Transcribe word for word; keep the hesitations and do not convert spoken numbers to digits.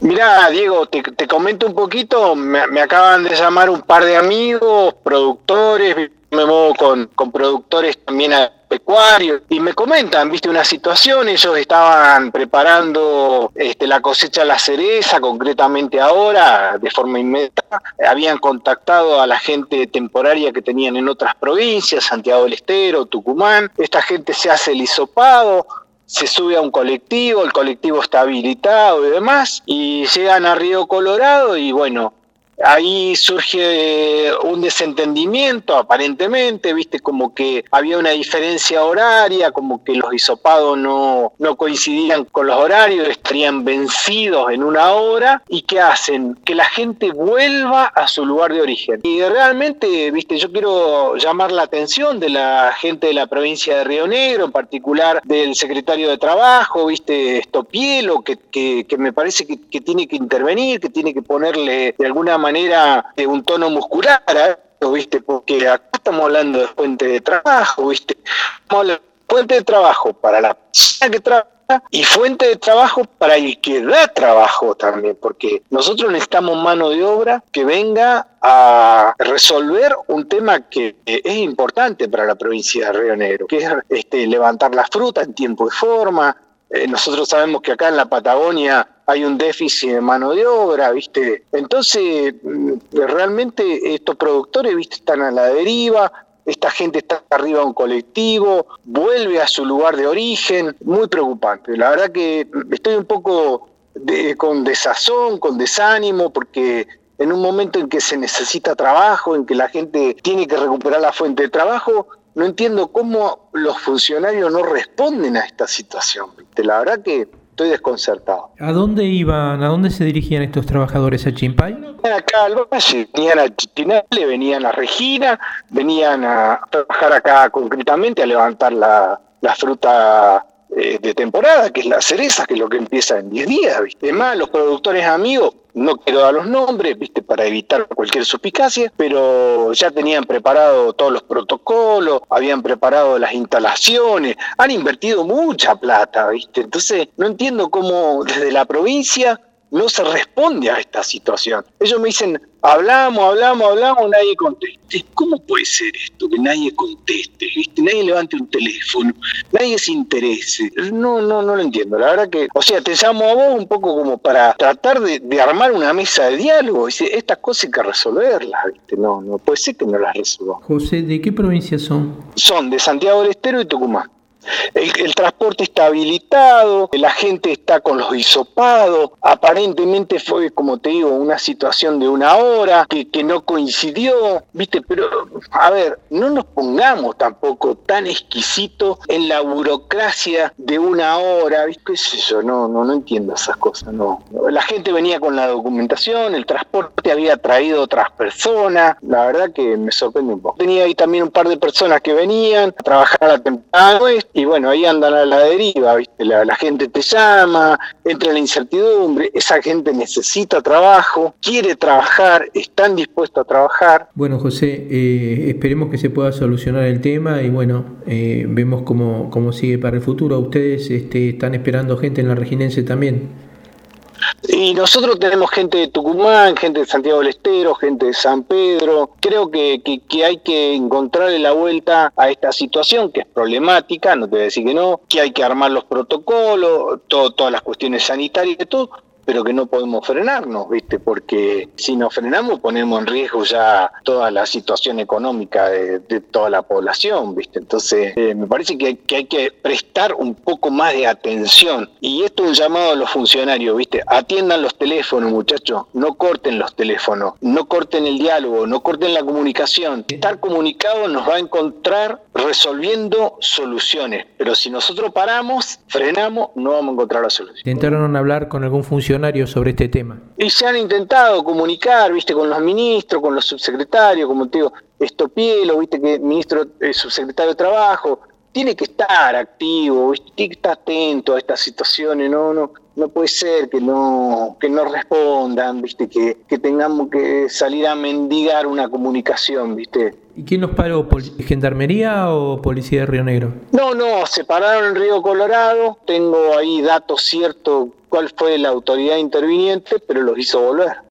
Mirá, Diego, te, te comento un poquito, me, me acaban de llamar un par de amigos, productores, me muevo con, con productores también agropecuarios, y me comentan, viste, una situación, ellos estaban preparando este, la cosecha de la cereza, concretamente ahora, de forma inmediata, habían contactado a la gente temporaria que tenían en otras provincias, Santiago del Estero, Tucumán, esta gente se hace el hisopado, se sube a un colectivo, el colectivo está habilitado y demás, y llegan a Río Colorado y bueno, ahí surge un desentendimiento aparentemente, viste, como que había una diferencia horaria, como que los hisopados no, no coincidían con los horarios, estarían vencidos en una hora, y ¿qué hacen? Que la gente vuelva a su lugar de origen. Y realmente, viste, yo quiero llamar la atención de la gente de la provincia de Río Negro, en particular del secretario de Trabajo, viste, Stopielo, que, que, que me parece que, que tiene que intervenir, que tiene que ponerle de alguna manera de un tono muscular, ¿eh? ¿Viste? Porque acá estamos hablando de fuente de trabajo, ¿viste? Estamos hablando de fuente de trabajo para la persona que trabaja y fuente de trabajo para el que da trabajo también, porque nosotros necesitamos mano de obra que venga a resolver un tema que es importante para la provincia de Río Negro, que es este, levantar la fruta en tiempo y forma. Eh, nosotros sabemos que acá en la Patagonia hay un déficit de mano de obra, ¿viste? Entonces, realmente estos productores, ¿viste?, están a la deriva, esta gente está arriba de un colectivo, vuelve a su lugar de origen, muy preocupante. La verdad que estoy un poco de, con desazón, con desánimo, porque en un momento en que se necesita trabajo, en que la gente tiene que recuperar la fuente de trabajo, no entiendo cómo los funcionarios no responden a esta situación, ¿viste? La verdad que estoy desconcertado. ¿A dónde iban, a dónde se dirigían estos trabajadores? ¿A Chimpay? Venían acá al valle, venían a Chitinale, venían a Regina, venían a trabajar acá concretamente, a levantar la, la fruta eh, de temporada, que es la cereza, que es lo que empieza en diez días, ¿viste? Además, los productores amigos, no quiero dar los nombres, viste, para evitar cualquier suspicacia, pero ya tenían preparado todos los protocolos, habían preparado las instalaciones, han invertido mucha plata, viste. Entonces, no entiendo cómo desde la provincia no se responde a esta situación. Ellos me dicen, hablamos, hablamos, hablamos, nadie contesta. ¿Cómo puede ser esto, que nadie conteste, viste? Nadie levante un teléfono, nadie se interese. No, no, no lo entiendo. La verdad que, o sea, te llamo a vos un poco como para tratar de, de armar una mesa de diálogo. Dice, estas cosas hay que resolverlas, viste. No, no puede ser que no las resolvamos. José, ¿de qué provincia son? Son de Santiago del Estero y Tucumán. El, el transporte está habilitado, la gente está con los hisopados, aparentemente fue, como te digo, una situación de una hora que, que no coincidió, ¿viste? Pero, a ver, no nos pongamos tampoco tan exquisitos en la burocracia de una hora, ¿viste? ¿Qué sé yo? No, no, no entiendo esas cosas, no. La gente venía con la documentación, el transporte había traído otras personas, la verdad que me sorprende un poco. Tenía ahí también un par de personas que venían a trabajar a la temporada, y bueno, ahí andan a la deriva, ¿viste? La, la gente te llama, entra en la incertidumbre, esa gente necesita trabajo, quiere trabajar, están dispuestos a trabajar. Bueno, José, eh, esperemos que se pueda solucionar el tema y bueno, eh, vemos cómo, cómo sigue para el futuro. ¿Ustedes este, están esperando gente en la Reginense también? Y nosotros tenemos gente de Tucumán, gente de Santiago del Estero, gente de San Pedro. Creo que, que, que hay que encontrarle la vuelta a esta situación, que es problemática, no te voy a decir que no, que hay que armar los protocolos, todo, todas las cuestiones sanitarias y todo, pero que no podemos frenarnos, ¿viste? Porque si nos frenamos ponemos en riesgo ya toda la situación económica de, de toda la población, ¿viste? Entonces, eh, me parece que hay, que hay que prestar un poco más de atención. Y esto es un llamado a los funcionarios, ¿viste? Atiendan los teléfonos, muchachos, no corten los teléfonos, no corten el diálogo, no corten la comunicación. Estar comunicado nos va a encontrar resolviendo soluciones, pero si nosotros paramos, frenamos, no vamos a encontrar la solución. ¿Intentaron hablar con algún funcionario sobre este tema? Y se han intentado comunicar, viste, con los ministros, con los subsecretarios, como te digo, Stopielo, viste, que el ministro, el subsecretario de Trabajo, tiene que estar activo, ¿viste? Tiene que estar atento a estas situaciones, no, no, no puede ser que no, que no respondan, viste, que, que tengamos que salir a mendigar una comunicación, viste. ¿Y quién los paró? ¿Gendarmería o Policía de Río Negro? No, no, se pararon en Río Colorado, tengo ahí datos ciertos cuál fue la autoridad interviniente, pero los hizo volver.